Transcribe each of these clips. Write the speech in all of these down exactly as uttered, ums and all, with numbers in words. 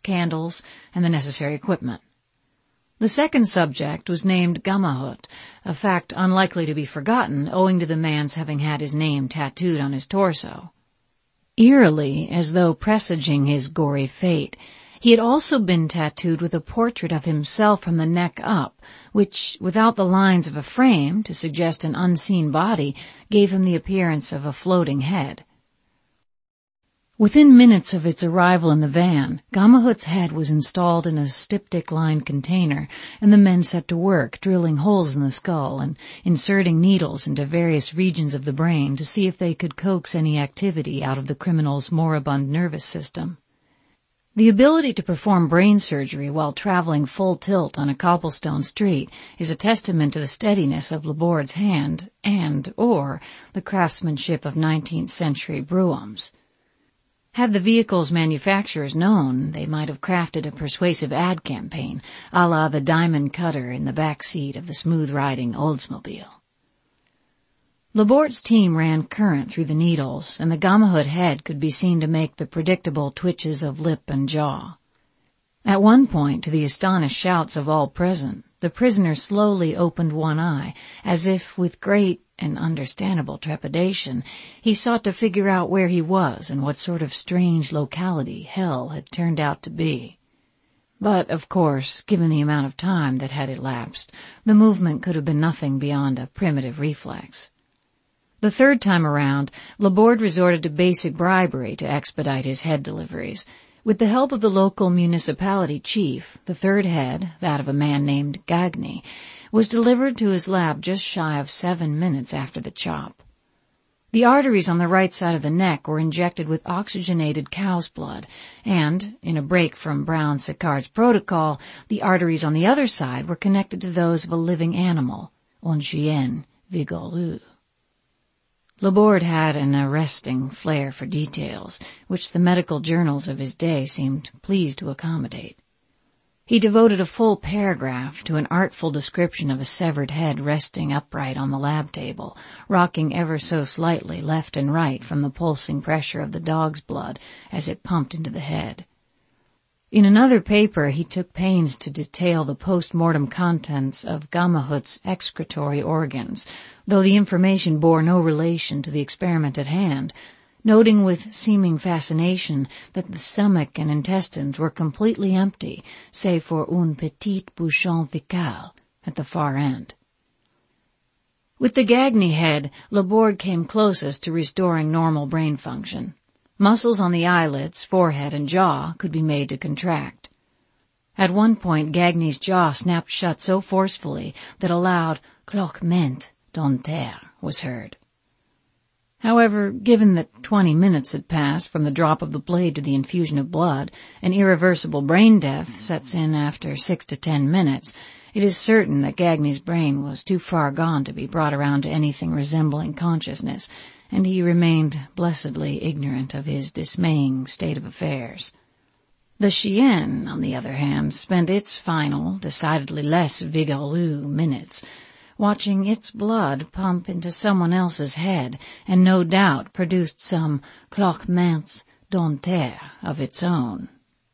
candles, and the necessary equipment. The second subject was named Gamahut, a fact unlikely to be forgotten owing to the man's having had his name tattooed on his torso. Eerily, as though presaging his gory fate, he had also been tattooed with a portrait of himself from the neck up, which, without the lines of a frame to suggest an unseen body, gave him the appearance of a floating head. Within minutes of its arrival in the van, Gamahut's head was installed in a styptic-lined container, and the men set to work drilling holes in the skull and inserting needles into various regions of the brain to see if they could coax any activity out of the criminal's moribund nervous system. The ability to perform brain surgery while traveling full tilt on a cobblestone street is a testament to the steadiness of Laborde's hand and, or, the craftsmanship of nineteenth century Broughams. Had the vehicle's manufacturers known, they might have crafted a persuasive ad campaign, a la the diamond cutter in the back seat of the smooth-riding Oldsmobile. Laborde's team ran current through the needles, and the Gamahut head could be seen to make the predictable twitches of lip and jaw. At one point, to the astonished shouts of all present, the prisoner slowly opened one eye, as if with great and understandable trepidation he sought to figure out where he was and what sort of strange locality hell had turned out to be. But, of course, given the amount of time that had elapsed, the movement could have been nothing beyond a primitive reflex. The third time around, Laborde resorted to basic bribery to expedite his head deliveries. With the help of the local municipality chief, the third head, that of a man named Gagny, was delivered to his lab just shy of seven minutes after the chop. The arteries on the right side of the neck were injected with oxygenated cow's blood, and, in a break from Brown-Séquard's protocol, the arteries on the other side were connected to those of a living animal, un chien vigoreux. Laborde had an arresting flair for details, which the medical journals of his day seemed pleased to accommodate. He devoted a full paragraph to an artful description of a severed head resting upright on the lab table, rocking ever so slightly left and right from the pulsing pressure of the dog's blood as it pumped into the head. In another paper he took pains to detail the post-mortem contents of Gamahut's excretory organs, though the information bore no relation to the experiment at hand, noting with seeming fascination that the stomach and intestines were completely empty, save for un petit bouchon fécal at the far end. With the Gagny head, Laborde came closest to restoring normal brain function. Muscles on the eyelids, forehead, and jaw could be made to contract. At one point, Gagny's jaw snapped shut so forcefully that a loud claquement dentaire was heard. However, given that twenty minutes had passed from the drop of the blade to the infusion of blood, and irreversible brain death sets in after six to ten minutes, it is certain that Gagny's brain was too far gone to be brought around to anything resembling consciousness, and he remained blessedly ignorant of his dismaying state of affairs. The chien, on the other hand, spent its final, decidedly less vigorous minutes watching its blood pump into someone else's head, and no doubt produced some claquements dentaires of its own.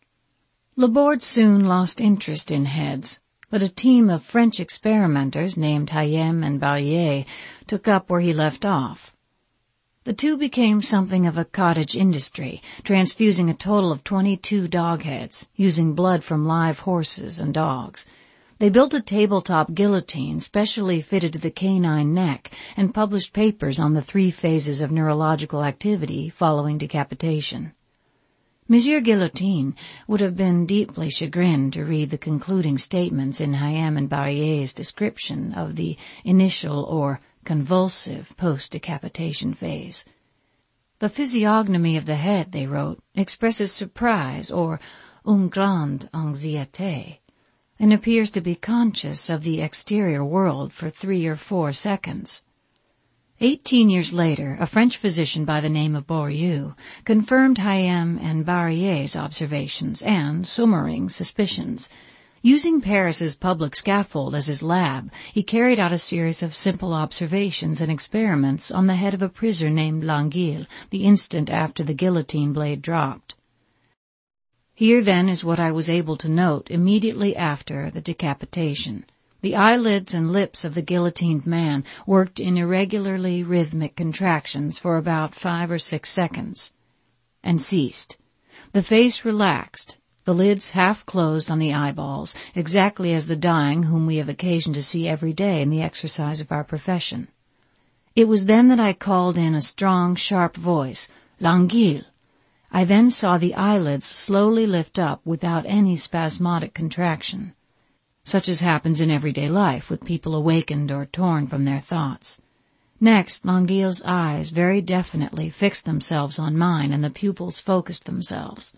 Laborde soon lost interest in heads, but a team of French experimenters named Hayem and Barrier took up where he left off. The two became something of a cottage industry, transfusing a total of twenty-two dog heads, using blood from live horses and dogs. They built a tabletop guillotine specially fitted to the canine neck and published papers on the three phases of neurological activity following decapitation. Monsieur Guillotine would have been deeply chagrined to read the concluding statements in Hayem and Barrier's description of the initial or convulsive post-decapitation phase. The physiognomy of the head, they wrote, expresses surprise or une grande anxiété, and appears to be conscious of the exterior world for three or four seconds. Eighteen years later, a French physician by the name of Bourrieu confirmed Hayem and Barrier's observations and Summering's suspicions. Using Paris's public scaffold as his lab, he carried out a series of simple observations and experiments on the head of a prisoner named Languille the instant after the guillotine blade dropped. Here then is what I was able to note immediately after the decapitation. The eyelids and lips of the guillotined man worked in irregularly rhythmic contractions for about five or six seconds, and ceased. The face relaxed, the lids half closed on the eyeballs, exactly as the dying whom we have occasion to see every day in the exercise of our profession. It was then that I called in a strong, sharp voice, "L'Anguille!" I then saw the eyelids slowly lift up without any spasmodic contraction, such as happens in everyday life with people awakened or torn from their thoughts. Next, L'Anguille's eyes very definitely fixed themselves on mine, and the pupils focused themselves.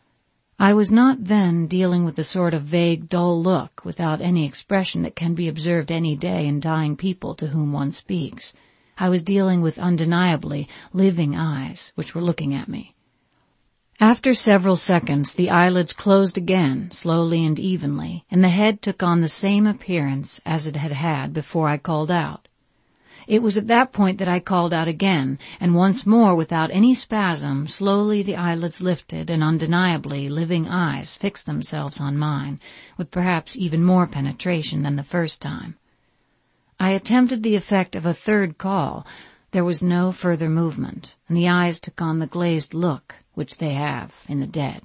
I was not then dealing with the sort of vague, dull look without any expression that can be observed any day in dying people to whom one speaks. I was dealing with undeniably living eyes which were looking at me. After several seconds, the eyelids closed again, slowly and evenly, and the head took on the same appearance as it had had before I called out. It was at that point that I called out again, and once more, without any spasm, slowly the eyelids lifted, and undeniably living eyes fixed themselves on mine, with perhaps even more penetration than the first time. I attempted the effect of a third call. There was no further movement, and the eyes took on the glazed look which they have in the dead.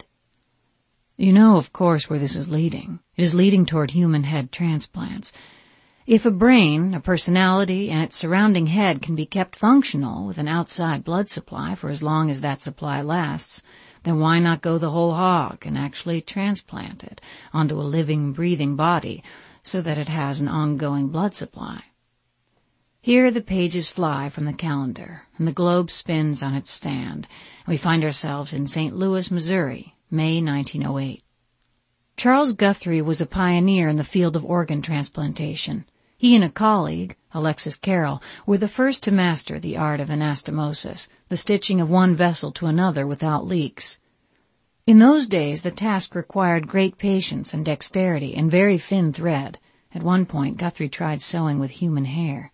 You know, of course, where this is leading. It is leading toward human head transplants. If a brain, a personality, and its surrounding head can be kept functional with an outside blood supply for as long as that supply lasts, then why not go the whole hog and actually transplant it onto a living, breathing body so that it has an ongoing blood supply? Here the pages fly from the calendar, and the globe spins on its stand, and we find ourselves in Saint Louis, Missouri, May nineteen oh eight. Charles Guthrie was a pioneer in the field of organ transplantation. He and a colleague, Alexis Carrel, were the first to master the art of anastomosis, the stitching of one vessel to another without leaks. In those days the task required great patience and dexterity and very thin thread. At one point Guthrie tried sewing with human hair.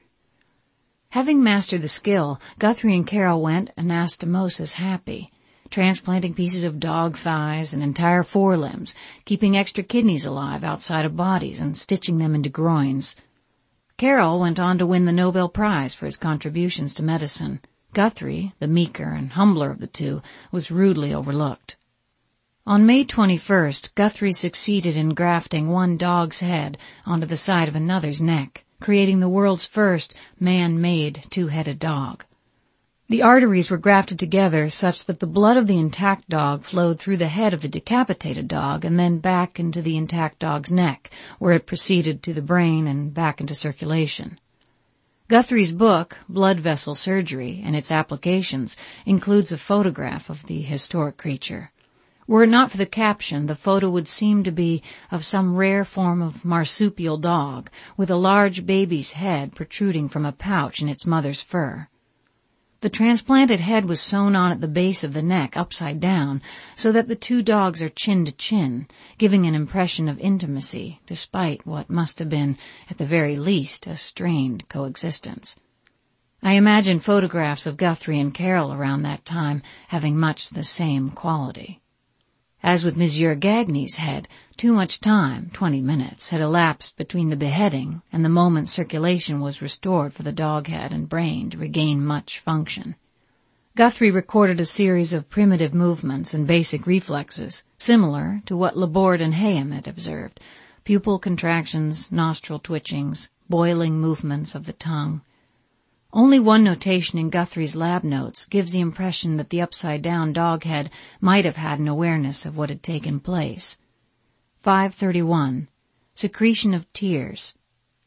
Having mastered the skill, Guthrie and Carrel went anastomosis happy, transplanting pieces of dog thighs and entire forelimbs, keeping extra kidneys alive outside of bodies and stitching them into groins. Carrel went on to win the Nobel Prize for his contributions to medicine. Guthrie, the meeker and humbler of the two, was rudely overlooked. On May twenty-first, Guthrie succeeded in grafting one dog's head onto the side of another's neck, creating the world's first man-made two-headed dog. The arteries were grafted together such that the blood of the intact dog flowed through the head of the decapitated dog and then back into the intact dog's neck, where it proceeded to the brain and back into circulation. Guthrie's book, Blood Vessel Surgery, and its applications, includes a photograph of the historic creature. Were it not for the caption, the photo would seem to be of some rare form of marsupial dog, with a large baby's head protruding from a pouch in its mother's fur. The transplanted head was sewn on at the base of the neck upside down, so that the two dogs are chin to chin, giving an impression of intimacy, despite what must have been, at the very least, a strained coexistence. I imagine photographs of Guthrie and Carrel around that time having much the same quality. As with Monsieur Gagny's head, too much time, twenty minutes, had elapsed between the beheading and the moment circulation was restored for the dog head and brain to regain much function. Guthrie recorded a series of primitive movements and basic reflexes, similar to what Laborde and Hayem had observed: pupil contractions, nostril twitchings, boiling movements of the tongue. Only one notation in Guthrie's lab notes gives the impression that the upside-down dog head might have had an awareness of what had taken place. five thirty-one. Secretion of tears.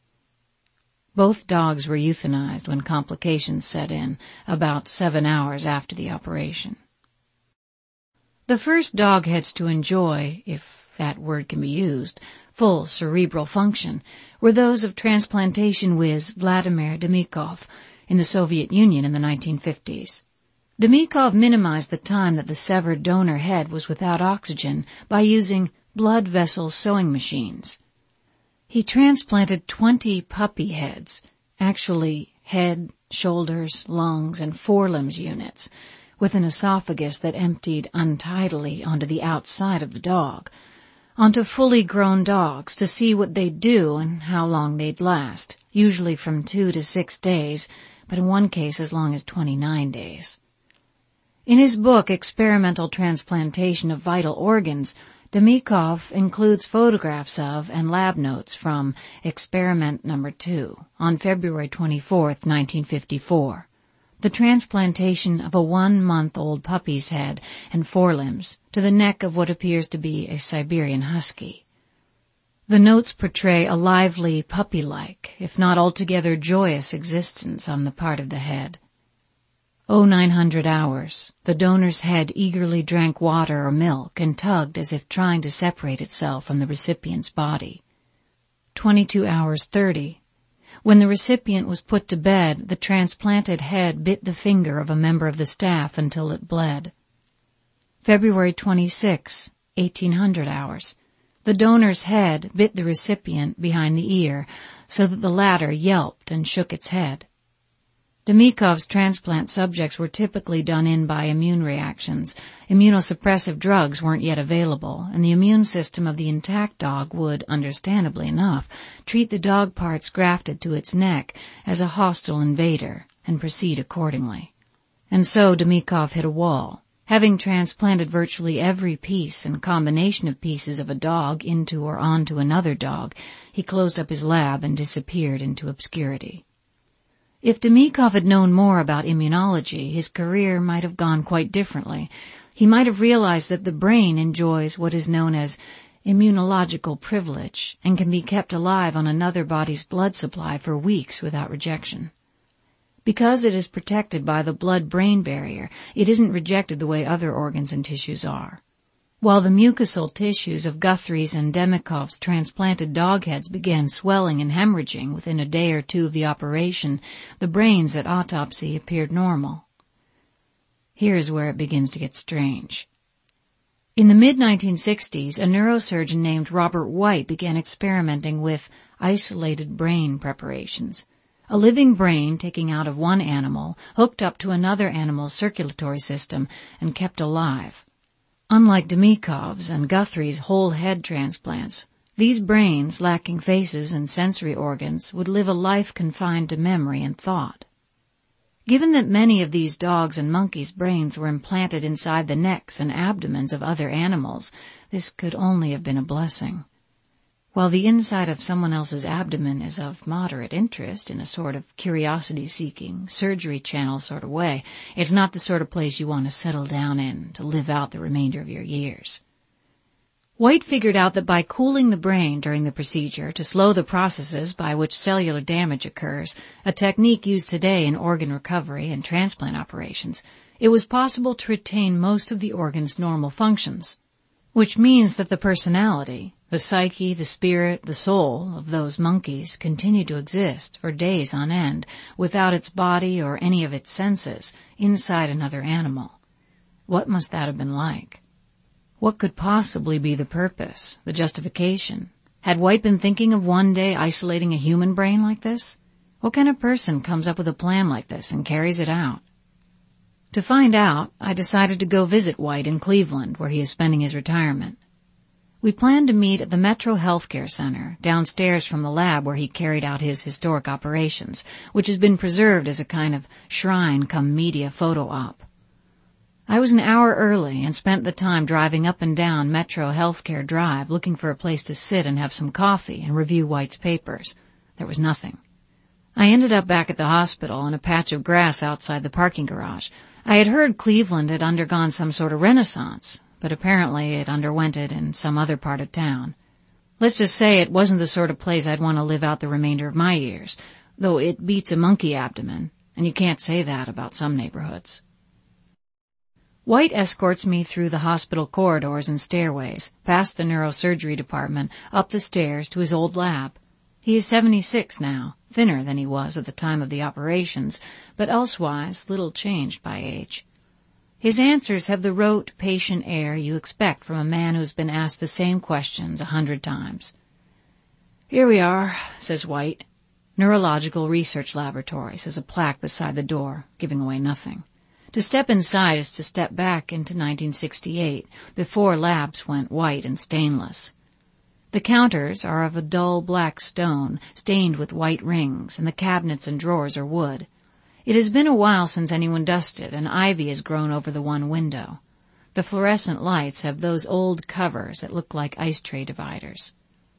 Both dogs were euthanized when complications set in, about seven hours after the operation. The first dog heads to enjoy, if that word can be used, full cerebral function, were those of transplantation whiz Vladimir Demikov, in the Soviet Union in the nineteen fifties. Demikov minimized the time that the severed donor head was without oxygen by using blood vessel sewing machines. He transplanted twenty puppy heads, actually head, shoulders, lungs, and forelimbs units, with an esophagus that emptied untidily onto the outside of the dog, onto fully grown dogs to see what they'd do and how long they'd last, usually from two to six days, but in one case as long as twenty-nine days. In his book, Experimental Transplantation of Vital Organs, Demikov includes photographs of and lab notes from experiment number two on February twenty-fourth, nineteen fifty-four, the transplantation of a one-month-old puppy's head and forelimbs to the neck of what appears to be a Siberian husky. The notes portray a lively, puppy-like, if not altogether joyous existence on the part of the head. Oh, nine hundred hours, the donor's head eagerly drank water or milk and tugged as if trying to separate itself from the recipient's body. Twenty-two hours thirty. When the recipient was put to bed, the transplanted head bit the finger of a member of the staff until it bled. February twenty-sixth, eighteen hundred hours. The donor's head bit the recipient behind the ear so that the latter yelped and shook its head. Demikov's transplant subjects were typically done in by immune reactions. Immunosuppressive drugs weren't yet available, and the immune system of the intact dog would, understandably enough, treat the dog parts grafted to its neck as a hostile invader and proceed accordingly. And so Demikov hit a wall. Having transplanted virtually every piece and combination of pieces of a dog into or onto another dog, he closed up his lab and disappeared into obscurity. If Demikov had known more about immunology, his career might have gone quite differently. He might have realized that the brain enjoys what is known as immunological privilege and can be kept alive on another body's blood supply for weeks without rejection. Because it is protected by the blood-brain barrier, it isn't rejected the way other organs and tissues are. While the mucosal tissues of Guthrie's and Demikov's transplanted dog heads began swelling and hemorrhaging within a day or two of the operation, the brains at autopsy appeared normal. Here is where it begins to get strange. In the mid nineteen sixties, a neurosurgeon named Robert White began experimenting with isolated brain preparations. A living brain taken out of one animal, hooked up to another animal's circulatory system, and kept alive. Unlike Demikov's and Guthrie's whole head transplants, these brains, lacking faces and sensory organs, would live a life confined to memory and thought. Given that many of these dogs' and monkeys' brains were implanted inside the necks and abdomens of other animals, this could only have been a blessing. While the inside of someone else's abdomen is of moderate interest in a sort of curiosity-seeking, surgery channel sort of way, it's not the sort of place you want to settle down in to live out the remainder of your years. White figured out that by cooling the brain during the procedure to slow the processes by which cellular damage occurs, a technique used today in organ recovery and transplant operations, it was possible to retain most of the organ's normal functions, which means that the personality, the psyche, the spirit, the soul of those monkeys continued to exist for days on end without its body or any of its senses inside another animal. What must that have been like? What could possibly be the purpose, the justification? Had White been thinking of one day isolating a human brain like this? What kind of person comes up with a plan like this and carries it out? To find out, I decided to go visit White in Cleveland, where he is spending his retirement. We planned to meet at the Metro Healthcare Center, downstairs from the lab where he carried out his historic operations, which has been preserved as a kind of shrine-cum-media photo-op. I was an hour early and spent the time driving up and down Metro Healthcare Drive looking for a place to sit and have some coffee and review White's papers. There was nothing. I ended up back at the hospital in a patch of grass outside the parking garage. I had heard Cleveland had undergone some sort of renaissance, but apparently it underwent it in some other part of town. Let's just say it wasn't the sort of place I'd want to live out the remainder of my years, though it beats a monkey abdomen, and you can't say that about some neighborhoods. White escorts me through the hospital corridors and stairways, past the neurosurgery department, up the stairs to his old lab. He is seventy-six now, thinner than he was at the time of the operations, but elsewise little changed by age. His answers have the rote, patient air you expect from a man who's been asked the same questions a hundred times. "Here we are," says White. "Neurological Research Laboratory," says a plaque beside the door, giving away nothing. To step inside is to step back into nineteen sixty-eight, before labs went white and stainless. The counters are of a dull black stone, stained with white rings, and the cabinets and drawers are wood. It has been a while since anyone dusted, and ivy has grown over the one window. The fluorescent lights have those old covers that look like ice tray dividers.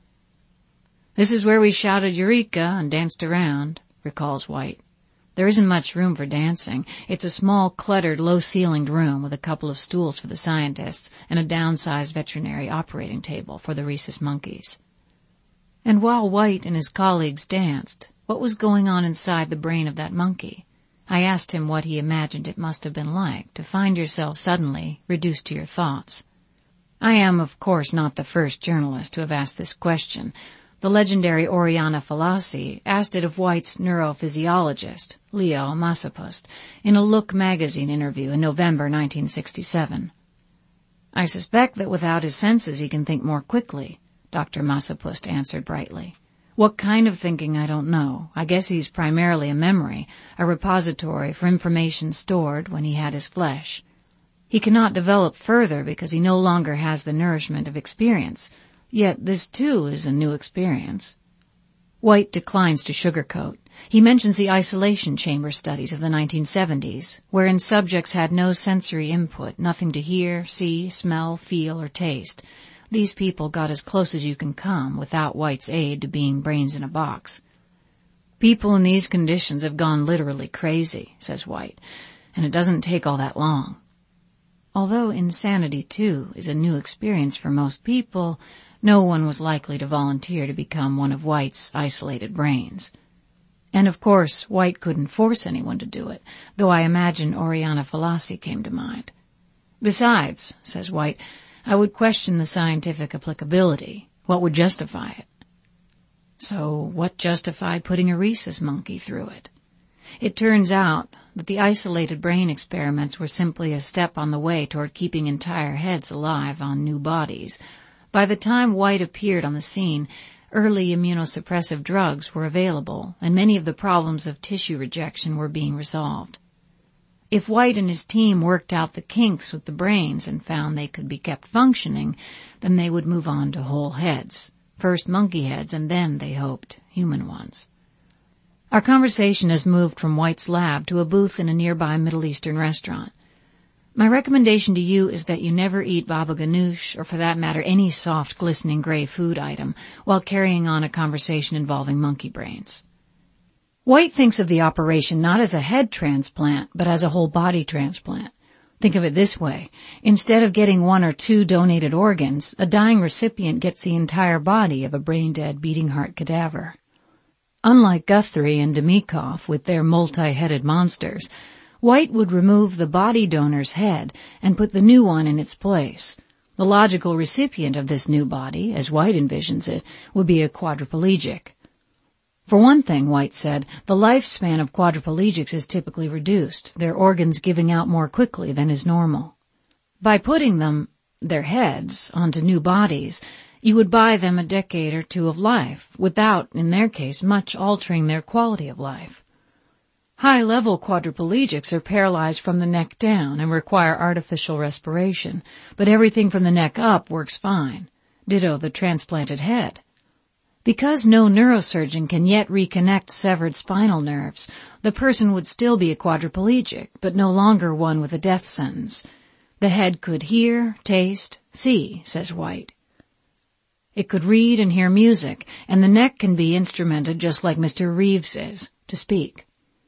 "This is where we shouted Eureka and danced around," recalls White. "There isn't much room for dancing. It's a small, cluttered, low-ceilinged room with a couple of stools for the scientists and a downsized veterinary operating table for the rhesus monkeys." And while White and his colleagues danced, what was going on inside the brain of that monkey? I asked him what he imagined it must have been like to find yourself suddenly reduced to your thoughts. I am, of course, not the first journalist to have asked this question. The legendary Oriana Fallaci asked it of White's neurophysiologist, Leo Massapust, in a Look magazine interview in November nineteen sixty-seven. "I suspect that without his senses he can think more quickly," Doctor Massapust answered brightly. "What kind of thinking, I don't know. I guess he's primarily a memory, a repository for information stored when he had his flesh. He cannot develop further because he no longer has the nourishment of experience. Yet this, too, is a new experience." White declines to sugarcoat. He mentions the isolation chamber studies of the nineteen seventies, wherein subjects had no sensory input, nothing to hear, see, smell, feel, or taste. These people got as close as you can come without White's aid to being brains in a box. "People in these conditions have gone literally crazy," says White, "and it doesn't take all that long." Although insanity, too, is a new experience for most people, no one was likely to volunteer to become one of White's isolated brains. And of course, White couldn't force anyone to do it, though I imagine Oriana Fallaci came to mind. "Besides," says White, "I would question the scientific applicability. What would justify it?" So what justified putting a rhesus monkey through it? It turns out that the isolated brain experiments were simply a step on the way toward keeping entire heads alive on new bodies. By the time White appeared on the scene, early immunosuppressive drugs were available, and many of the problems of tissue rejection were being resolved. If White and his team worked out the kinks with the brains and found they could be kept functioning, then they would move on to whole heads, first monkey heads and then, they hoped, human ones. Our conversation has moved from White's lab to a booth in a nearby Middle Eastern restaurant. My recommendation to you is that you never eat baba ganoush, or for that matter any soft, glistening gray food item, while carrying on a conversation involving monkey brains. White thinks of the operation not as a head transplant, but as a whole body transplant. Think of it this way. Instead of getting one or two donated organs, a dying recipient gets the entire body of a brain-dead, beating heart cadaver. Unlike Guthrie and Demikoff with their multi-headed monsters, White would remove the body donor's head and put the new one in its place. The logical recipient of this new body, as White envisions it, would be a quadriplegic. For one thing, White said, the lifespan of quadriplegics is typically reduced, their organs giving out more quickly than is normal. By putting them, their heads, onto new bodies, you would buy them a decade or two of life, without, in their case, much altering their quality of life. High-level quadriplegics are paralyzed from the neck down and require artificial respiration, but everything from the neck up works fine. Ditto the transplanted head. Because no neurosurgeon can yet reconnect severed spinal nerves, the person would still be a quadriplegic, but no longer one with a death sentence. The head could hear, taste, see, says White. It could read and hear music, and the neck can be instrumented just like Mister Reeves is, to speak.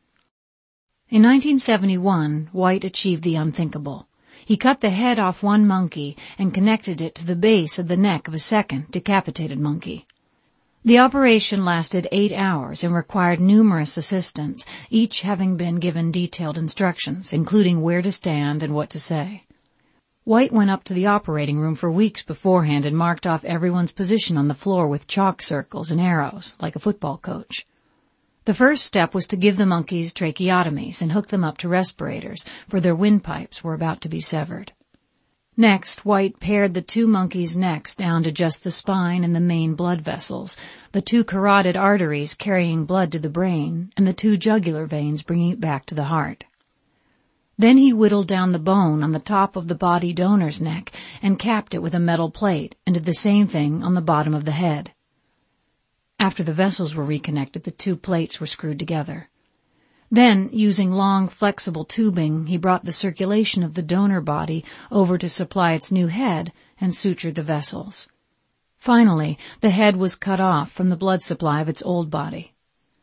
In nineteen seventy-one, White achieved the unthinkable. He cut the head off one monkey and connected it to the base of the neck of a second decapitated monkey. The operation lasted eight hours and required numerous assistants, each having been given detailed instructions, including where to stand and what to say. White went up to the operating room for weeks beforehand and marked off everyone's position on the floor with chalk circles and arrows, like a football coach. The first step was to give the monkeys tracheotomies and hook them up to respirators, for their windpipes were about to be severed. Next, White pared the two monkeys' necks down to just the spine and the main blood vessels, the two carotid arteries carrying blood to the brain, and the two jugular veins bringing it back to the heart. Then he whittled down the bone on the top of the body donor's neck and capped it with a metal plate, and did the same thing on the bottom of the head. After the vessels were reconnected, the two plates were screwed together. Then, using long, flexible tubing, he brought the circulation of the donor body over to supply its new head and sutured the vessels. Finally, the head was cut off from the blood supply of its old body.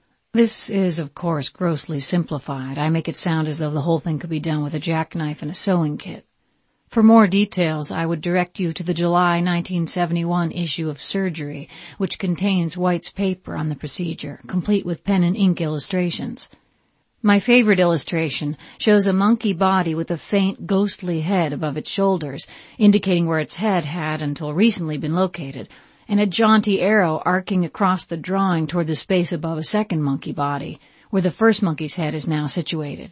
This is, of course, grossly simplified. I make it sound as though the whole thing could be done with a jackknife and a sewing kit. For more details, I would direct you to the July nineteen seventy-one issue of Surgery, which contains White's paper on the procedure, complete with pen and ink illustrations. My favorite illustration shows a monkey body with a faint, ghostly head above its shoulders, indicating where its head had until recently been located, and a jaunty arrow arcing across the drawing toward the space above a second monkey body, where the first monkey's head is now situated.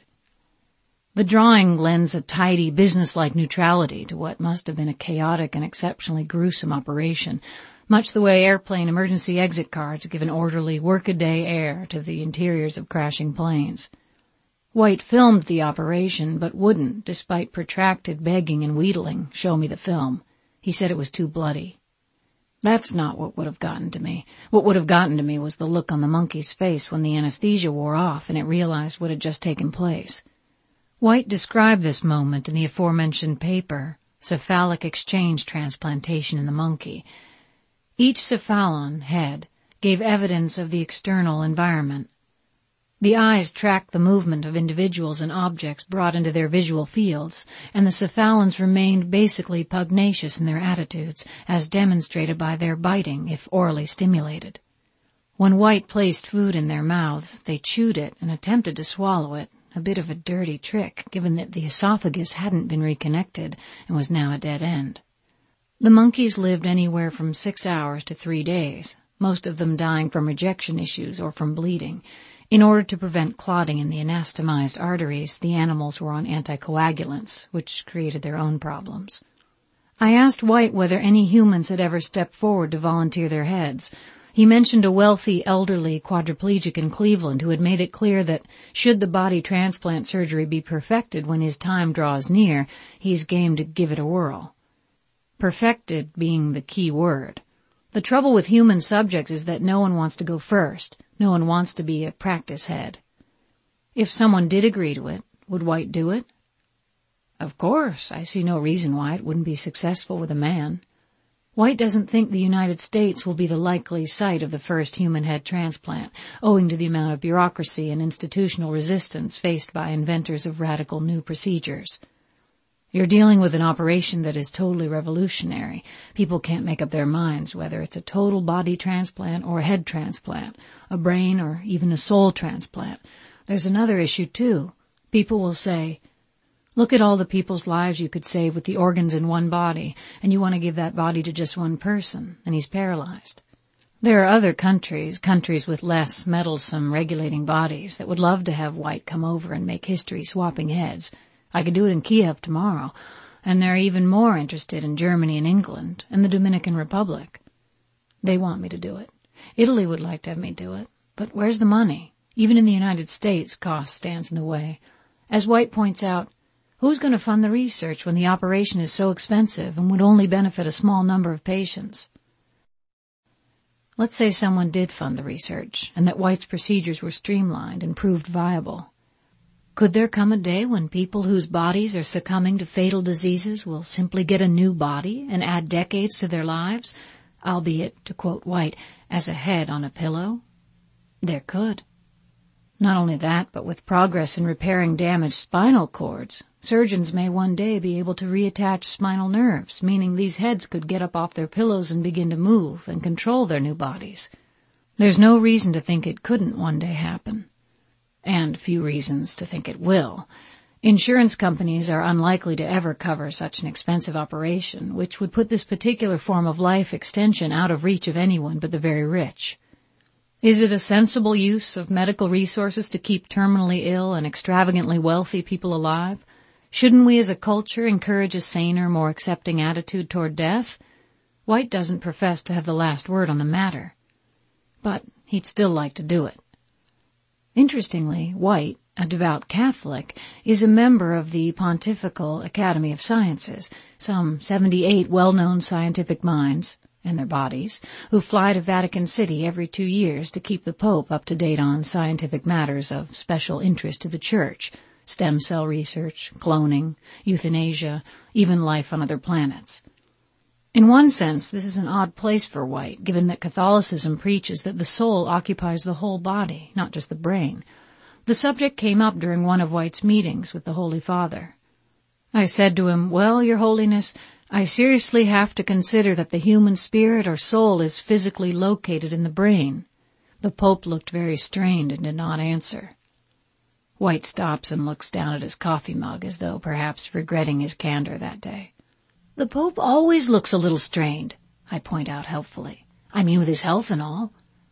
The drawing lends a tidy, businesslike neutrality to what must have been a chaotic and exceptionally gruesome operation, much the way airplane emergency exit cards give an orderly, workaday air to the interiors of crashing planes. White filmed the operation, but wouldn't, despite protracted begging and wheedling, show me the film. He said it was too bloody. That's not what would have gotten to me. What would have gotten to me was the look on the monkey's face when the anesthesia wore off and it realized what had just taken place. White described this moment in the aforementioned paper, Cephalic Exchange Transplantation in the Monkey. Each cephalon head gave evidence of the external environment. The eyes tracked the movement of individuals and objects brought into their visual fields, and the cephalons remained basically pugnacious in their attitudes, as demonstrated by their biting if orally stimulated. When White placed food in their mouths, they chewed it and attempted to swallow it, a bit of a dirty trick, given that the esophagus hadn't been reconnected and was now a dead end. The monkeys lived anywhere from six hours to three days, most of them dying from rejection issues or from bleeding. In order to prevent clotting in the anastomized arteries, the animals were on anticoagulants, which created their own problems. I asked White whether any humans had ever stepped forward to volunteer their heads. He mentioned a wealthy, elderly quadriplegic in Cleveland who had made it clear that, should the body transplant surgery be perfected when his time draws near, he's game to give it a whirl. Perfected being the key word. The trouble with human subjects is that no one wants to go first. No one wants to be a practice head. If someone did agree to it, would White do it? Of course, I see no reason why it wouldn't be successful with a man. White doesn't think the United States will be the likely site of the first human head transplant, owing to the amount of bureaucracy and institutional resistance faced by inventors of radical new procedures. You're dealing with an operation that is totally revolutionary. People can't make up their minds whether it's a total body transplant or a head transplant, a brain or even a soul transplant. There's another issue, too. People will say, look at all the people's lives you could save with the organs in one body, and you want to give that body to just one person, and he's paralyzed. There are other countries, countries with less meddlesome regulating bodies, that would love to have White come over and make history swapping heads. I could do it in Kiev tomorrow, and they're even more interested in Germany and England and the Dominican Republic. They want me to do it. Italy would like to have me do it. But where's the money? Even in the United States, cost stands in the way. As White points out, who's going to fund the research when the operation is so expensive and would only benefit a small number of patients? Let's say someone did fund the research, and that White's procedures were streamlined and proved viable. Could there come a day when people whose bodies are succumbing to fatal diseases will simply get a new body and add decades to their lives, albeit, to quote White, as a head on a pillow? There could. Not only that, but with progress in repairing damaged spinal cords, surgeons may one day be able to reattach spinal nerves, meaning these heads could get up off their pillows and begin to move and control their new bodies. There's no reason to think it couldn't one day happen. And few reasons to think it will. Insurance companies are unlikely to ever cover such an expensive operation, which would put this particular form of life extension out of reach of anyone but the very rich. Is it a sensible use of medical resources to keep terminally ill and extravagantly wealthy people alive? Shouldn't we as a culture encourage a saner, more accepting attitude toward death? White doesn't profess to have the last word on the matter. But he'd still like to do it. Interestingly, White, a devout Catholic, is a member of the Pontifical Academy of Sciences, some seventy-eight well-known scientific minds, and their bodies, who fly to Vatican City every two years to keep the Pope up to date on scientific matters of special interest to the Church, stem cell research, cloning, euthanasia, even life on other planets. In one sense, this is an odd place for White, given that Catholicism preaches that the soul occupies the whole body, not just the brain. The subject came up during one of White's meetings with the Holy Father. I said to him, "Well, Your Holiness, I seriously have to consider that the human spirit or soul is physically located in the brain." The Pope looked very strained and did not answer. White stops and looks down at his coffee mug as though perhaps regretting his candor that day. "The Pope always looks a little strained," I point out helpfully. "I mean with his health and all."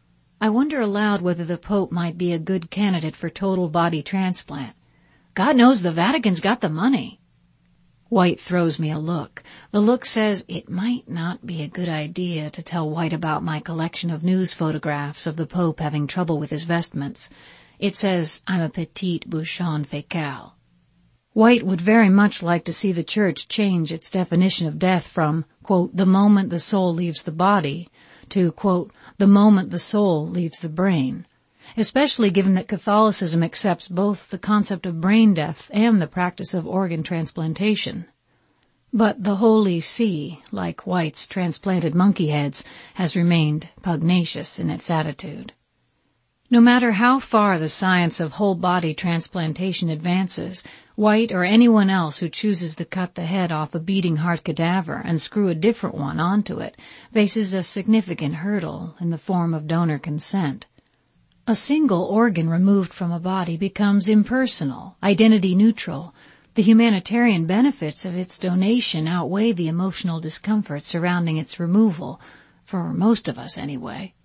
I wonder aloud whether the Pope might be a good candidate for total body transplant. God knows the Vatican's got the money. White throws me a look. The look says it might not be a good idea to tell White about my collection of news photographs of the Pope having trouble with his vestments. It says I'm a petite bouchon fécale. White would very much like to see the Church change its definition of death from, quote, the moment the soul leaves the body, to, quote, the moment the soul leaves the brain, especially given that Catholicism accepts both the concept of brain death and the practice of organ transplantation. But the Holy See, like White's transplanted monkey heads, has remained pugnacious in its attitude. No matter how far the science of whole-body transplantation advances, White or anyone else who chooses to cut the head off a beating heart cadaver and screw a different one onto it faces a significant hurdle in the form of donor consent. A single organ removed from a body becomes impersonal, identity-neutral. The humanitarian benefits of its donation outweigh the emotional discomfort surrounding its removal, for most of us anyway.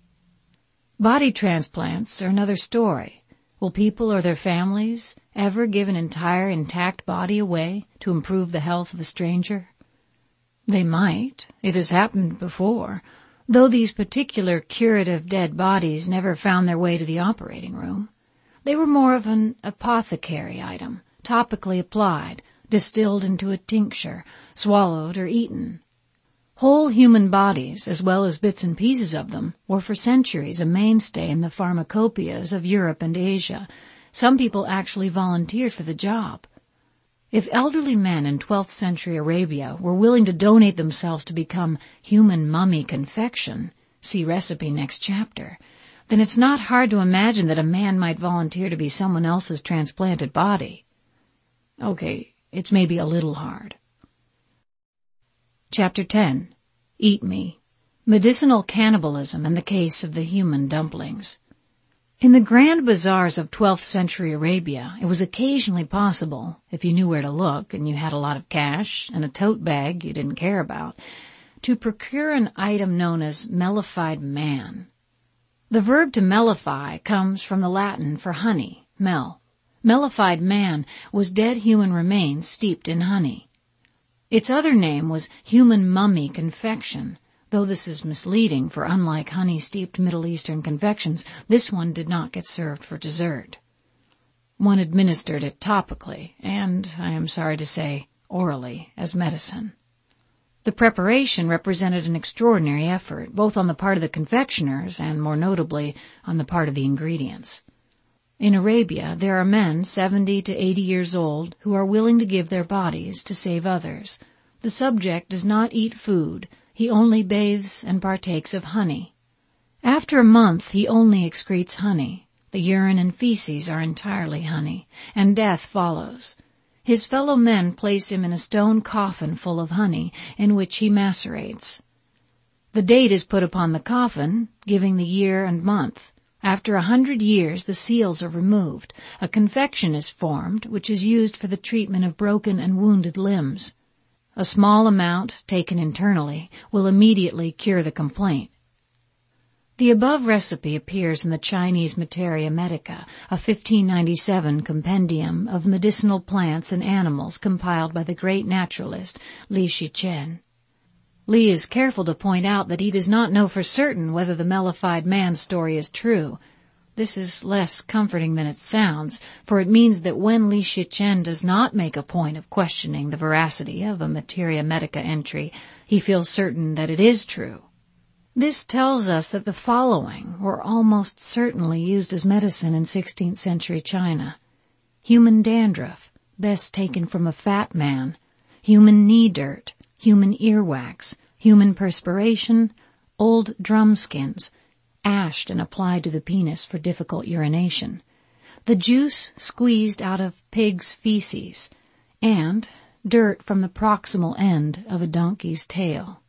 Body transplants are another story. Will people or their families ever give an entire intact body away to improve the health of a stranger? They might. It has happened before, though these particular curative dead bodies never found their way to the operating room. They were more of an apothecary item, topically applied, distilled into a tincture, swallowed or eaten. Whole human bodies, as well as bits and pieces of them, were for centuries a mainstay in the pharmacopoeias of Europe and Asia. Some people actually volunteered for the job. If elderly men in twelfth century Arabia were willing to donate themselves to become human mummy confection, see recipe next chapter, then it's not hard to imagine that a man might volunteer to be someone else's transplanted body. Okay, it's maybe a little hard. Chapter ten. Eat Me. Medicinal Cannibalism and the Case of the Human Dumplings. In the grand bazaars of twelfth century Arabia, it was occasionally possible, if you knew where to look and you had a lot of cash and a tote bag you didn't care about, to procure an item known as mellified man. The verb to mellify comes from the Latin for honey, mel. Mellified man was dead human remains steeped in honey. Its other name was human mummy confection, though this is misleading, for unlike honey-steeped Middle Eastern confections, this one did not get served for dessert. One administered it topically, and, I am sorry to say, orally, as medicine. The preparation represented an extraordinary effort, both on the part of the confectioners and, more notably, on the part of the ingredients. In Arabia, there are men seventy to eighty years old who are willing to give their bodies to save others. The subject does not eat food. He only bathes and partakes of honey. After a month, he only excretes honey. The urine and feces are entirely honey, and death follows. His fellow men place him in a stone coffin full of honey, in which he macerates. The date is put upon the coffin, giving the year and month. After a hundred years, the seals are removed. A confection is formed, which is used for the treatment of broken and wounded limbs. A small amount, taken internally, will immediately cure the complaint. The above recipe appears in the Chinese Materia Medica, a fifteen ninety-seven compendium of medicinal plants and animals compiled by the great naturalist Li Shichen. Li is careful to point out that he does not know for certain whether the mellified man story is true. this is less comforting than it sounds, for it means that when Li Shichen does not make a point of questioning the veracity of a Materia Medica entry, he feels certain that it is true. This tells us that the following were almost certainly used as medicine in sixteenth century China: human dandruff, best taken from a fat man; human knee dirt; human earwax; human perspiration; old drum skins, ashed and applied to the penis for difficult urination; the juice squeezed out of pig's feces; and dirt from the proximal end of a donkey's tail.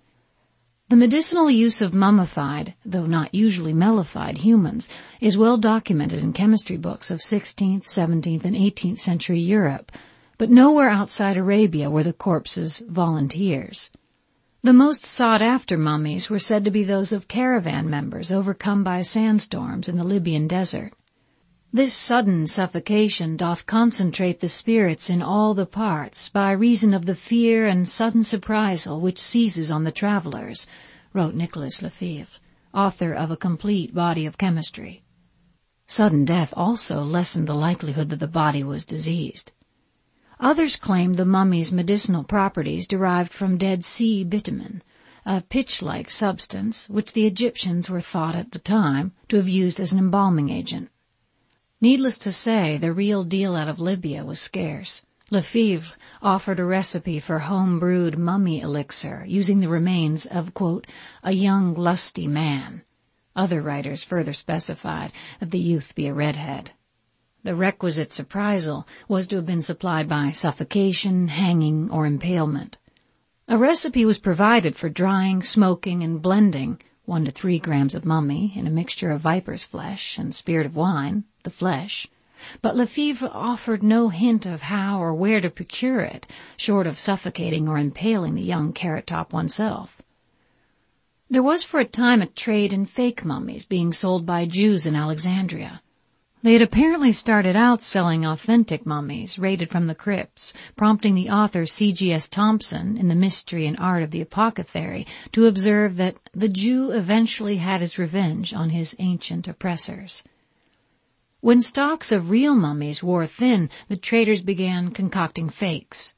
The medicinal use of mummified, though not usually mellified, humans is well documented in chemistry books of sixteenth, seventeenth, and eighteenth century Europe, but nowhere outside Arabia were the corpses volunteers. The most sought-after mummies were said to be those of caravan members overcome by sandstorms in the Libyan desert. This sudden suffocation doth concentrate the spirits in all the parts, by reason of the fear and sudden surprisal which seizes on the travellers, wrote Nicolas Lefebvre, author of A Complete Body of Chemistry. Sudden death also lessened the likelihood that the body was diseased. Others claimed the mummy's medicinal properties derived from Dead Sea bitumen, a pitch-like substance which the Egyptians were thought at the time to have used as an embalming agent. Needless to say, the real deal out of Libya was scarce. Lefebvre offered a recipe for home-brewed mummy elixir using the remains of, quote, a young lusty man. Other writers further specified that the youth be a redhead. The requisite surprisal was to have been supplied by suffocation, hanging, or impalement. A recipe was provided for drying, smoking, and blending one to three grams of mummy in a mixture of viper's flesh and spirit of wine, the flesh, but Lefebvre offered no hint of how or where to procure it, short of suffocating or impaling the young carrot top oneself. There was for a time a trade in fake mummies being sold by Jews in Alexandria. They had apparently started out selling authentic mummies raided from the crypts, prompting the author C G S Thompson in The Mystery and Art of the Apothecary to observe that the Jew eventually had his revenge on his ancient oppressors. When stocks of real mummies wore thin, the traders began concocting fakes.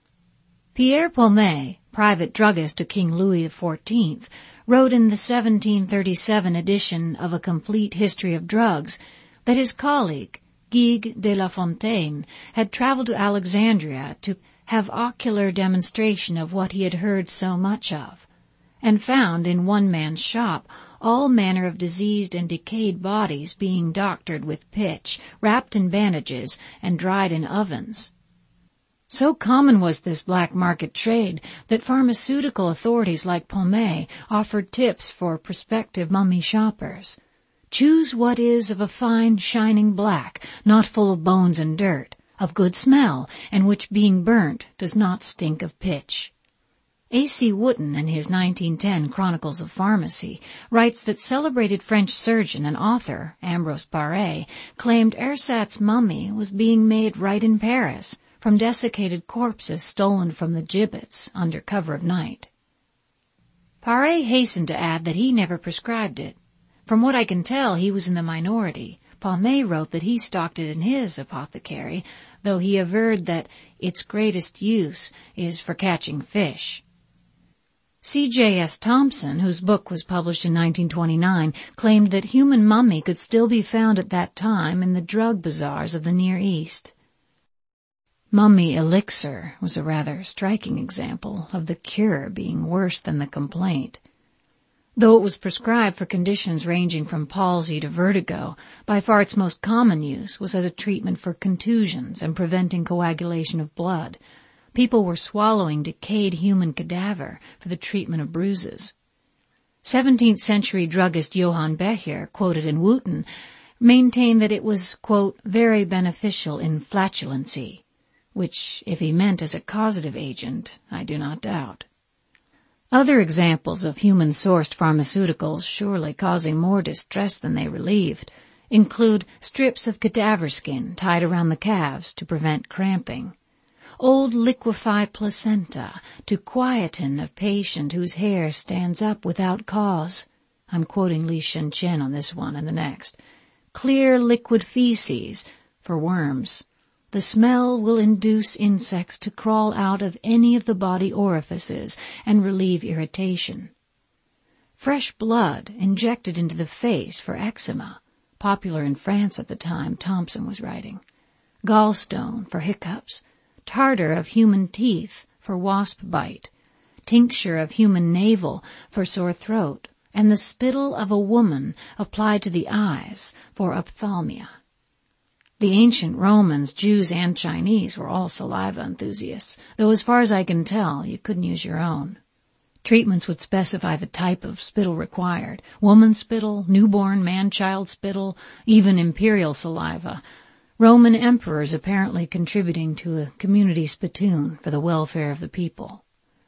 Pierre Pomé, private druggist to King Louis the Fourteenth, wrote in the seventeen thirty-seven edition of A Complete History of Drugs that his colleague, Guigues de la Fontaine, had traveled to Alexandria to have ocular demonstration of what he had heard so much of, and found in one man's shop all manner of diseased and decayed bodies being doctored with pitch, wrapped in bandages, and dried in ovens. So common was this black market trade that pharmaceutical authorities like Pomé offered tips for prospective mummy shoppers. Choose what is of a fine, shining black, not full of bones and dirt, of good smell, and which, being burnt, does not stink of pitch. A C Wotton, in his nineteen ten Chronicles of Pharmacy, writes that celebrated French surgeon and author Ambrose Paré claimed Ersatz mummy was being made right in Paris, from desiccated corpses stolen from the gibbets under cover of night. Paré hastened to add that he never prescribed it. From what I can tell, he was in the minority. Pomé wrote that he stocked it in his apothecary, though he averred that its greatest use is for catching fish. C J S Thompson, whose book was published in nineteen twenty-nine, claimed that human mummy could still be found at that time in the drug bazaars of the Near East. Mummy elixir was a rather striking example of the cure being worse than the complaint. Though it was prescribed for conditions ranging from palsy to vertigo, by far its most common use was as a treatment for contusions and preventing coagulation of blood. People were swallowing decayed human cadaver for the treatment of bruises. seventeenth century druggist Johann Becher, quoted in Wotton, maintained that it was, quote, very beneficial in flatulency, which, if he meant as a causative agent, I do not doubt. Other examples of human-sourced pharmaceuticals surely causing more distress than they relieved include strips of cadaver skin tied around the calves to prevent cramping, old liquefied placenta to quieten a patient whose hair stands up without cause. I'm quoting Li Shichen on this one and the next. clear liquid feces for worms. The smell will induce insects to crawl out of any of the body orifices and relieve irritation. Fresh blood injected into the face for eczema, popular in France at the time Thompson was writing. Gallstone for hiccups, tartar of human teeth for wasp bite, tincture of human navel for sore throat, and the spittle of a woman applied to the eyes for ophthalmia. The ancient Romans, Jews, and Chinese were all saliva enthusiasts, though as far as I can tell, you couldn't use your own. Treatments would specify the type of spittle required: woman spittle, newborn man-child spittle, even imperial saliva. Roman emperors apparently contributing to a community spittoon for the welfare of the people.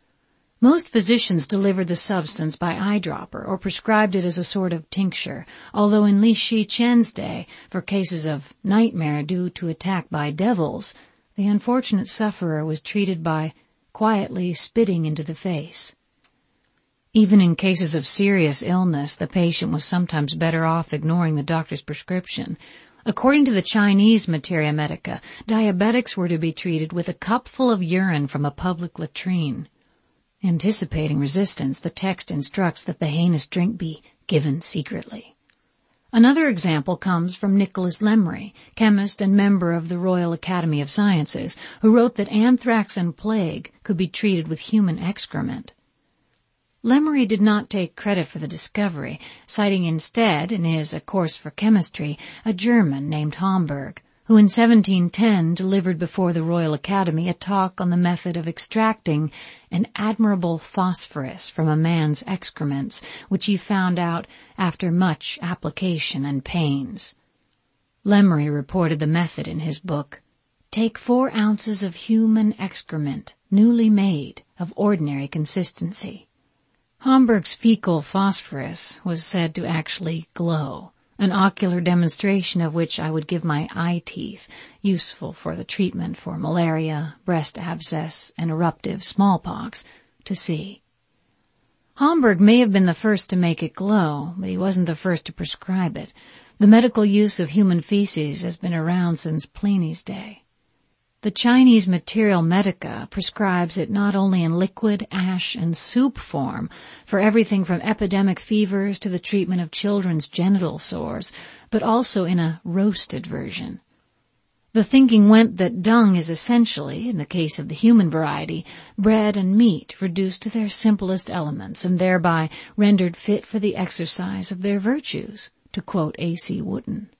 Most physicians delivered the substance by eyedropper or prescribed it as a sort of tincture, although in Li Shi Chen's day, for cases of nightmare due to attack by devils, the unfortunate sufferer was treated by quietly spitting into the face. Even in cases of serious illness, the patient was sometimes better off ignoring the doctor's prescription. According to the Chinese Materia Medica, diabetics were to be treated with a cupful of urine from a public latrine. Anticipating resistance, the text instructs that the heinous drink be given secretly. Another example comes from Nicholas Lemery, chemist and member of the Royal Academy of Sciences, who wrote that anthrax and plague could be treated with human excrement. Lemery did not take credit for the discovery, citing instead, in his A Course for Chemistry, a German named Homburg, who in seventeen ten delivered before the Royal Academy a talk on the method of extracting an admirable phosphorus from a man's excrements, which he found out after much application and pains. Lemery reported the method in his book, Take four ounces of human excrement, newly made, of ordinary consistency. Homburg's fecal phosphorus was said to actually glow, an ocular demonstration of which I would give my eye teeth, useful for the treatment for malaria, breast abscess, and eruptive smallpox, to see. Homburg may have been the first to make it glow, but he wasn't the first to prescribe it. The medical use of human feces has been around since Pliny's day. The Chinese Materia Medica prescribes it not only in liquid, ash, and soup form for everything from epidemic fevers to the treatment of children's genital sores, but also in a roasted version. The thinking went that dung is essentially, in the case of the human variety, bread and meat reduced to their simplest elements and thereby rendered fit for the exercise of their virtues, to quote A C Wooten.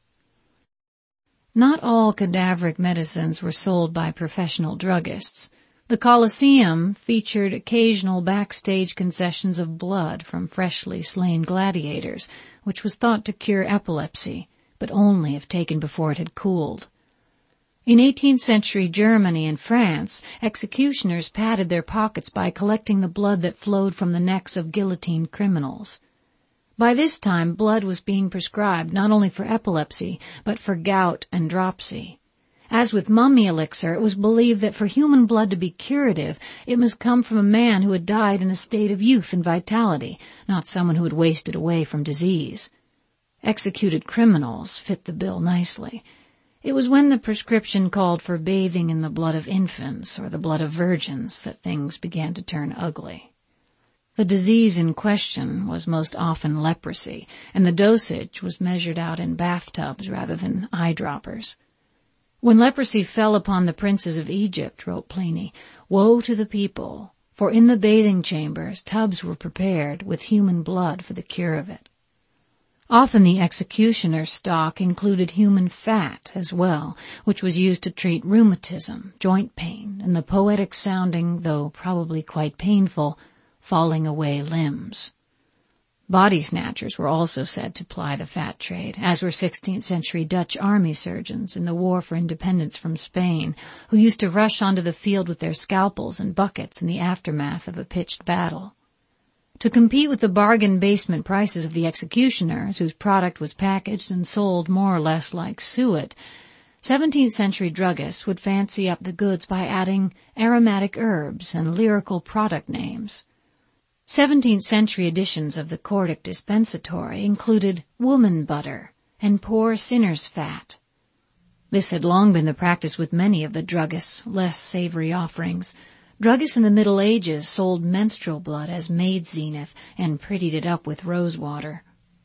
Not all cadaveric medicines were sold by professional druggists. The Colosseum featured occasional backstage concessions of blood from freshly slain gladiators, which was thought to cure epilepsy, but only if taken before it had cooled. In eighteenth century Germany and France, executioners padded their pockets by collecting the blood that flowed from the necks of guillotined criminals. By this time, blood was being prescribed not only for epilepsy, but for gout and dropsy. As with mummy elixir, it was believed that for human blood to be curative, it must come from a man who had died in a state of youth and vitality, not someone who had wasted away from disease. Executed criminals fit the bill nicely. It was when the prescription called for bathing in the blood of infants or the blood of virgins that things began to turn ugly. The disease in question was most often leprosy, and the dosage was measured out in bathtubs rather than eyedroppers. When leprosy fell upon the princes of Egypt, wrote Pliny, woe to the people, for in the bathing chambers tubs were prepared with human blood for the cure of it. Often the executioner's stock included human fat as well, which was used to treat rheumatism, joint pain, and the poetic-sounding, though probably quite painful, falling away limbs. Body snatchers were also said to ply the fat trade, as were sixteenth century Dutch army surgeons in the War for Independence from Spain, who used to rush onto the field with their scalpels and buckets in the aftermath of a pitched battle. To compete with the bargain basement prices of the executioners, whose product was packaged and sold more or less like suet, seventeenth century druggists would fancy up the goods by adding aromatic herbs and lyrical product names. seventeenth century editions of the Cordic Dispensatory included woman butter, and poor sinner's fat. This had long been the practice with many of the druggists' less savory offerings. Druggists in the Middle Ages sold menstrual blood as maid zenith and prettied it up with rosewater.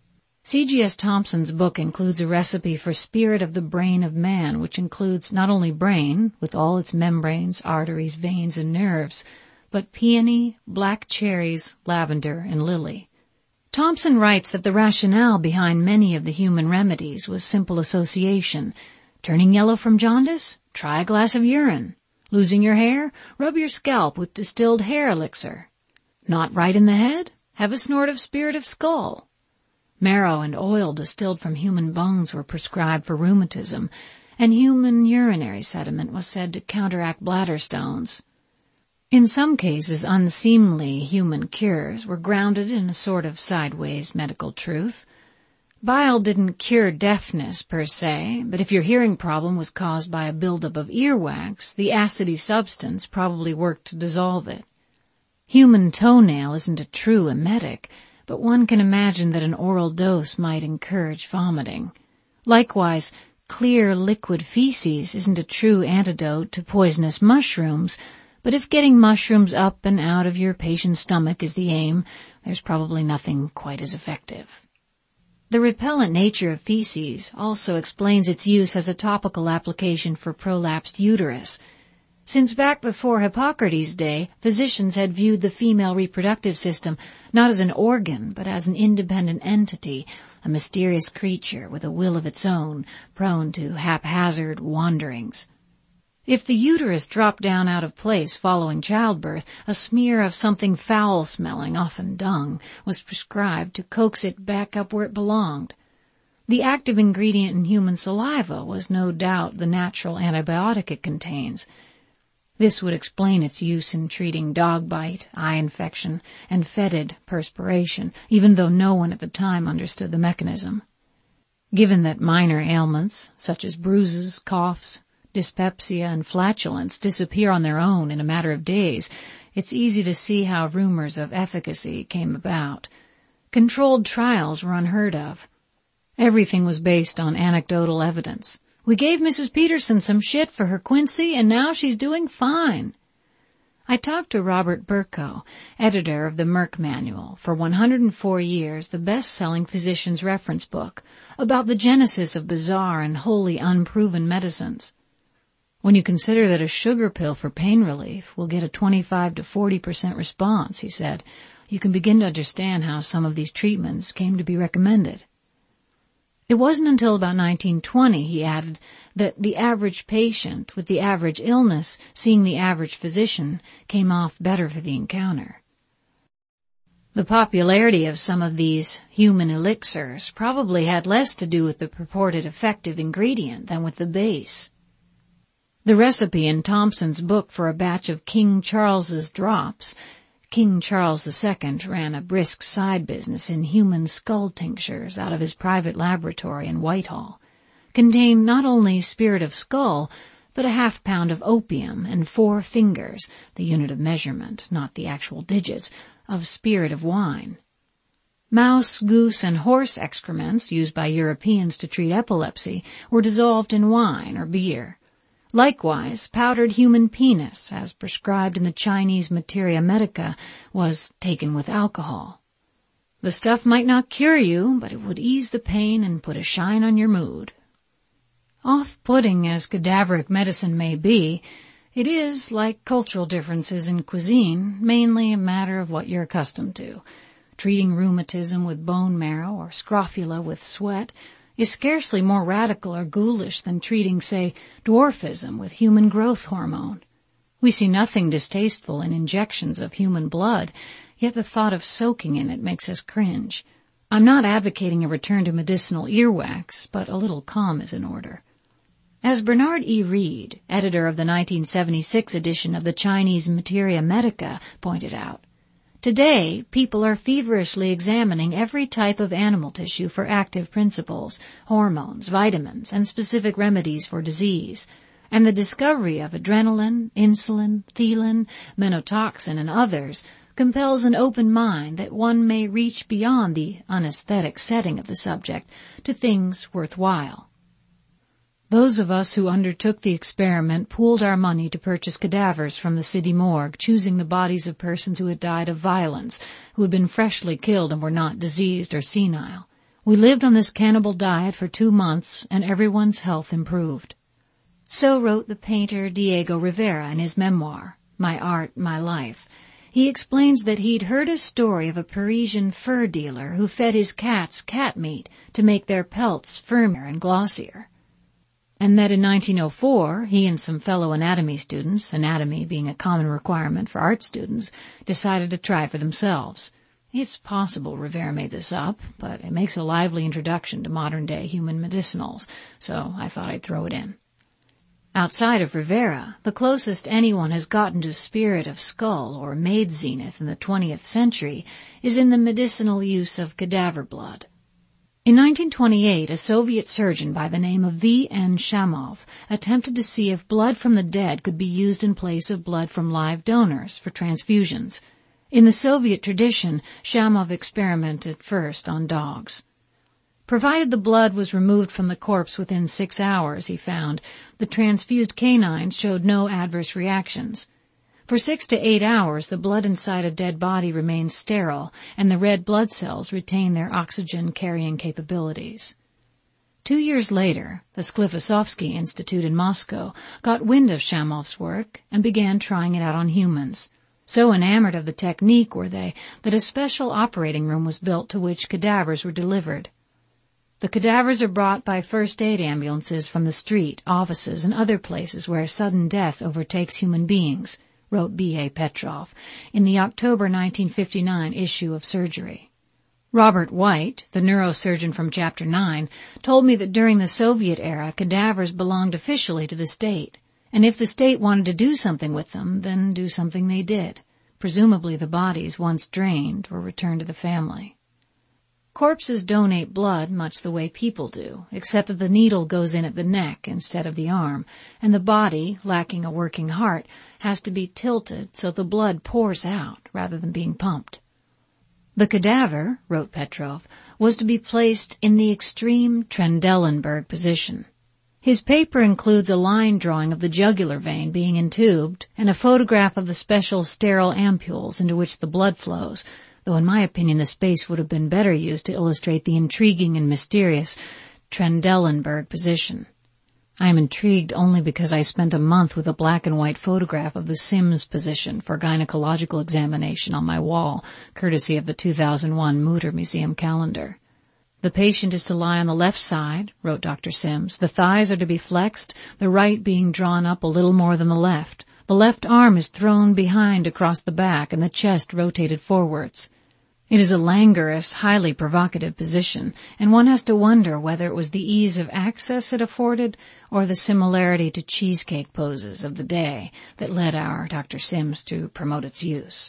C G S Thompson's book includes a recipe for spirit of the brain of man, which includes not only brain, with all its membranes, arteries, veins, and nerves, but peony, black cherries, lavender, and lily. Thompson writes that the rationale behind many of the human remedies was simple association. Turning yellow from jaundice? Try a glass of urine. Losing your hair? Rub your scalp with distilled hair elixir. Not right in the head? Have a snort of spirit of skull. Marrow and oil distilled from human bones were prescribed for rheumatism, and human urinary sediment was said to counteract bladder stones. In some cases, unseemly human cures were grounded in a sort of sideways medical truth. Bile didn't cure deafness per se, but if your hearing problem was caused by a buildup of earwax, the acidy substance probably worked to dissolve it. Human toenail isn't a true emetic, but one can imagine that an oral dose might encourage vomiting. Likewise, clear liquid feces isn't a true antidote to poisonous mushrooms, but if getting mushrooms up and out of your patient's stomach is the aim, there's probably nothing quite as effective. The repellent nature of feces also explains its use as a topical application for prolapsed uterus. Since back before Hippocrates' day, physicians had viewed the female reproductive system not as an organ, but as an independent entity, a mysterious creature with a will of its own, prone to haphazard wanderings. If the uterus dropped down out of place following childbirth, a smear of something foul-smelling, often dung, was prescribed to coax it back up where it belonged. The active ingredient in human saliva was no doubt the natural antibiotic it contains. This would explain its use in treating dog bite, eye infection, and fetid perspiration, even though no one at the time understood the mechanism. Given that minor ailments, such as bruises, coughs, dyspepsia, and flatulence, disappear on their own in a matter of days, it's easy to see how rumors of efficacy came about. Controlled trials were unheard of. Everything was based on anecdotal evidence. We gave Missus Peterson some shit for her quinsy, and now she's doing fine. I talked to Robert Burko, editor of the Merck Manual, for one hundred four years the best-selling physician's reference book, about the genesis of bizarre and wholly unproven medicines. When you consider that a sugar pill for pain relief will get a twenty-five to forty percent response, he said, you can begin to understand how some of these treatments came to be recommended. It wasn't until about nineteen twenty, he added, that the average patient with the average illness seeing the average physician came off better for the encounter. The popularity of some of these human elixirs probably had less to do with the purported effective ingredient than with the base. The recipe in Thompson's book for a batch of King Charles's drops, King Charles the Second ran a brisk side business in human skull tinctures out of his private laboratory in Whitehall, contained not only spirit of skull, but a half pound of opium and four fingers, the unit of measurement, not the actual digits, of spirit of wine. Mouse, goose, and horse excrements used by Europeans to treat epilepsy were dissolved in wine or beer. Likewise, powdered human penis, as prescribed in the Chinese Materia Medica, was taken with alcohol. The stuff might not cure you, but it would ease the pain and put a shine on your mood. Off-putting as cadaveric medicine may be, it is, like cultural differences in cuisine, mainly a matter of what you're accustomed to. Treating rheumatism with bone marrow or scrofula with sweat is scarcely more radical or ghoulish than treating, say, dwarfism with human growth hormone. We see nothing distasteful in injections of human blood, yet the thought of soaking in it makes us cringe. I'm not advocating a return to medicinal earwax, but a little calm is in order. As Bernard E. Reed, editor of the nineteen seventy-six edition of the Chinese Materia Medica, pointed out, today, people are feverishly examining every type of animal tissue for active principles, hormones, vitamins, and specific remedies for disease, and the discovery of adrenaline, insulin, theelin, menotoxin, and others compels an open mind that one may reach beyond the unaesthetic setting of the subject to things worthwhile. Those of us who undertook the experiment pooled our money to purchase cadavers from the city morgue, choosing the bodies of persons who had died of violence, who had been freshly killed and were not diseased or senile. We lived on this cannibal diet for two months, and everyone's health improved. So wrote the painter Diego Rivera in his memoir, My Art, My Life. He explains that he'd heard a story of a Parisian fur dealer who fed his cats cat meat to make their pelts firmer and glossier, and that in nineteen oh four he and some fellow anatomy students, anatomy being a common requirement for art students, decided to try for themselves. It's possible Rivera made this up, but it makes a lively introduction to modern-day human medicinals, so I thought I'd throw it in. Outside of Rivera, the closest anyone has gotten to spirit of skull or maid zenith in the twentieth century is in the medicinal use of cadaver blood. In nineteen twenty-eight, a Soviet surgeon by the name of V N Shamov attempted to see if blood from the dead could be used in place of blood from live donors for transfusions. In the Soviet tradition, Shamov experimented first on dogs. Provided the blood was removed from the corpse within six hours, he found, the transfused canines showed no adverse reactions. For six to eight hours, the blood inside a dead body remained sterile, and the red blood cells retained their oxygen-carrying capabilities. Two years later, the Sklifosovsky Institute in Moscow got wind of Shamov's work and began trying it out on humans. So enamored of the technique were they that a special operating room was built to which cadavers were delivered. The cadavers are brought by first aid ambulances from the street, offices, and other places where sudden death overtakes human beings, wrote B A Petrov in the October nineteen fifty-nine issue of Surgery. Robert White, the neurosurgeon from Chapter nine, told me that during the Soviet era cadavers belonged officially to the state, and if the state wanted to do something with them, then do something they did. Presumably the bodies, once drained, were returned to the family. Corpses donate blood much the way people do, except that the needle goes in at the neck instead of the arm, and the body, lacking a working heart, has to be tilted so the blood pours out rather than being pumped. The cadaver, wrote Petrov, was to be placed in the extreme Trendelenburg position. His paper includes a line drawing of the jugular vein being intubed and a photograph of the special sterile ampules into which the blood flows, though in my opinion the space would have been better used to illustrate the intriguing and mysterious Trendelenburg position. I am intrigued only because I spent a month with a black and white photograph of the Sims position for gynecological examination on my wall, courtesy of the two thousand one Mutter Museum calendar. The patient is to lie on the left side, wrote Doctor Sims. The thighs are to be flexed, the right being drawn up a little more than the left. The left arm is thrown behind across the back and the chest rotated forwards. It is a languorous, highly provocative position, and one has to wonder whether it was the ease of access it afforded or the similarity to cheesecake poses of the day that led our Doctor Sims to promote its use.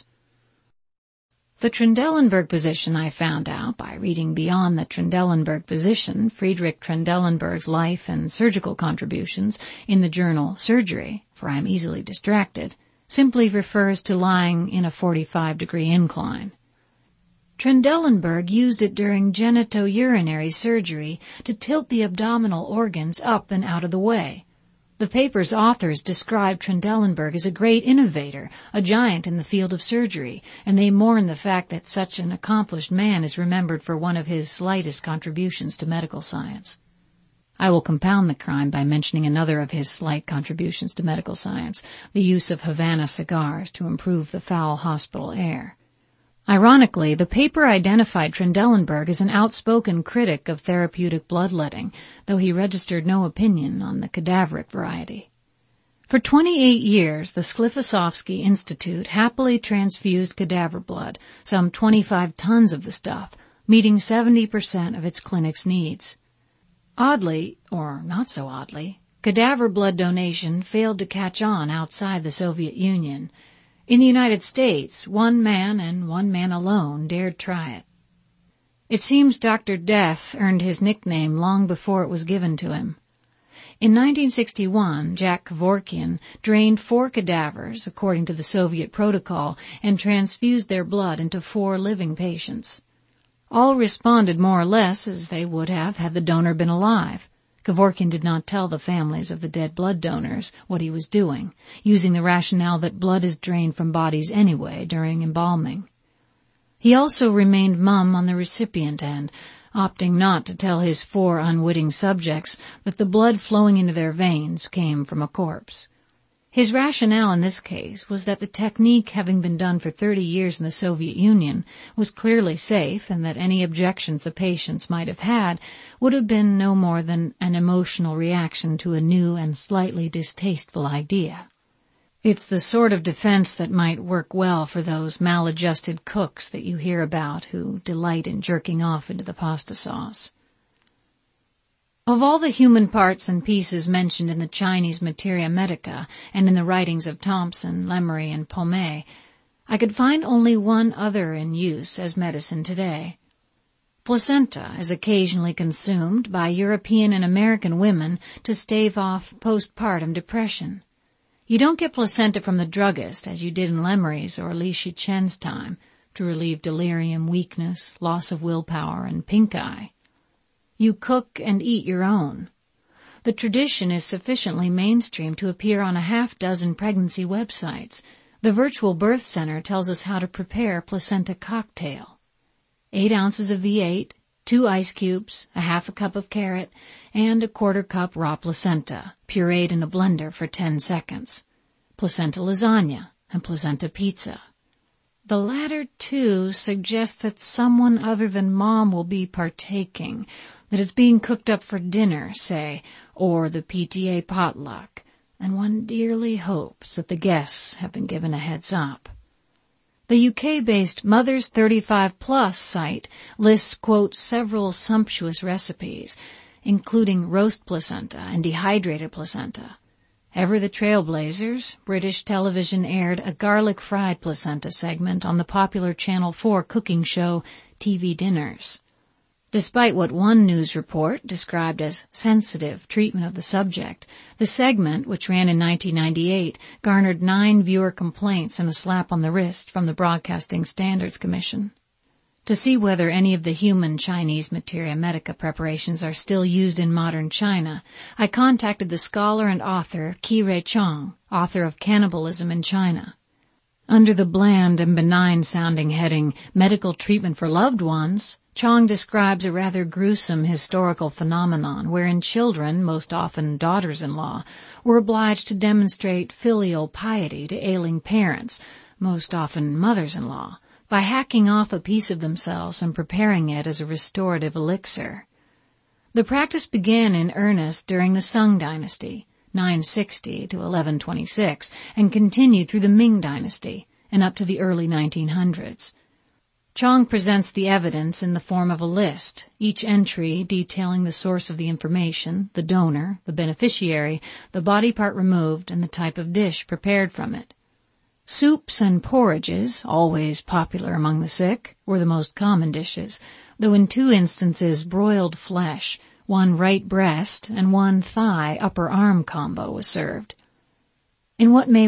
The Trendelenburg position I found out by reading Beyond the Trendelenburg Position, Friedrich Trendelenburg's life and surgical contributions in the journal Surgery, for I am easily distracted, simply refers to lying in a forty-five degree incline. Trendelenburg used it during genitourinary surgery to tilt the abdominal organs up and out of the way. The paper's authors described Trendelenburg as a great innovator, a giant in the field of surgery, and they mourn the fact that such an accomplished man is remembered for one of his slightest contributions to medical science. I will compound the crime by mentioning another of his slight contributions to medical science, the use of Havana cigars to improve the foul hospital air. Ironically, the paper identified Trendelenburg as an outspoken critic of therapeutic bloodletting, though he registered no opinion on the cadaveric variety. For twenty-eight years, the Sklifosovsky Institute happily transfused cadaver blood, some twenty-five tons of the stuff, meeting seventy percent of its clinic's needs. Oddly, or not so oddly, cadaver blood donation failed to catch on outside the Soviet Union. In the United States, one man and one man alone dared try it. It seems Doctor Death earned his nickname long before it was given to him. In nineteen sixty-one, Jack Kevorkian drained four cadavers according to the Soviet protocol and transfused their blood into four living patients. All responded more or less as they would have had the donor been alive. Kevorkian did not tell the families of the dead blood donors what he was doing, using the rationale that blood is drained from bodies anyway during embalming. He also remained mum on the recipient end, opting not to tell his four unwitting subjects that the blood flowing into their veins came from a corpse. His rationale in this case was that the technique, having been done for thirty years in the Soviet Union, was clearly safe, and that any objections the patients might have had would have been no more than an emotional reaction to a new and slightly distasteful idea. It's the sort of defense that might work well for those maladjusted cooks that you hear about who delight in jerking off into the pasta sauce. Of all the human parts and pieces mentioned in the Chinese Materia Medica and in the writings of Thompson, Lemery, and Pomey, I could find only one other in use as medicine today. Placenta is occasionally consumed by European and American women to stave off postpartum depression. You don't get placenta from the druggist, as you did in Lemery's or Li Shichen's time, to relieve delirium, weakness, loss of willpower, and pink eye. You cook and eat your own. The tradition is sufficiently mainstream to appear on a half dozen pregnancy websites. The Virtual Birth Center tells us how to prepare placenta cocktail. Eight ounces of V eight, two ice cubes, a half a cup of carrot, and a quarter cup raw placenta, pureed in a blender for ten seconds. Placenta lasagna and placenta pizza. The latter two suggest that someone other than mom will be partaking, that it's being cooked up for dinner, say, or the P T A potluck, and one dearly hopes that the guests have been given a heads up. The U K-based Mothers thirty-five plus site lists, quote, several sumptuous recipes, including roast placenta and dehydrated placenta. Ever the trailblazers, British television aired a garlic-fried placenta segment on the popular Channel four cooking show T V Dinners. Despite what one news report described as sensitive treatment of the subject, the segment, which ran in nineteen ninety-eight, garnered nine viewer complaints and a slap on the wrist from the Broadcasting Standards Commission. To see whether any of the human Chinese Materia Medica preparations are still used in modern China, I contacted the scholar and author Qi-Rui Chong, author of Cannibalism in China. Under the bland and benign-sounding heading, Medical Treatment for Loved Ones, Chong describes a rather gruesome historical phenomenon wherein children, most often daughters-in-law, were obliged to demonstrate filial piety to ailing parents, most often mothers-in-law, by hacking off a piece of themselves and preparing it as a restorative elixir. The practice began in earnest during the Sung Dynasty, nine sixty to eleven twenty-six, and continued through the Ming Dynasty and up to the early nineteen hundreds. Chong presents the evidence in the form of a list, each entry detailing the source of the information, the donor, the beneficiary, the body part removed, and the type of dish prepared from it. Soups and porridges, always popular among the sick, were the most common dishes, though in two instances broiled flesh, one right breast and one thigh upper arm combo was served. In what may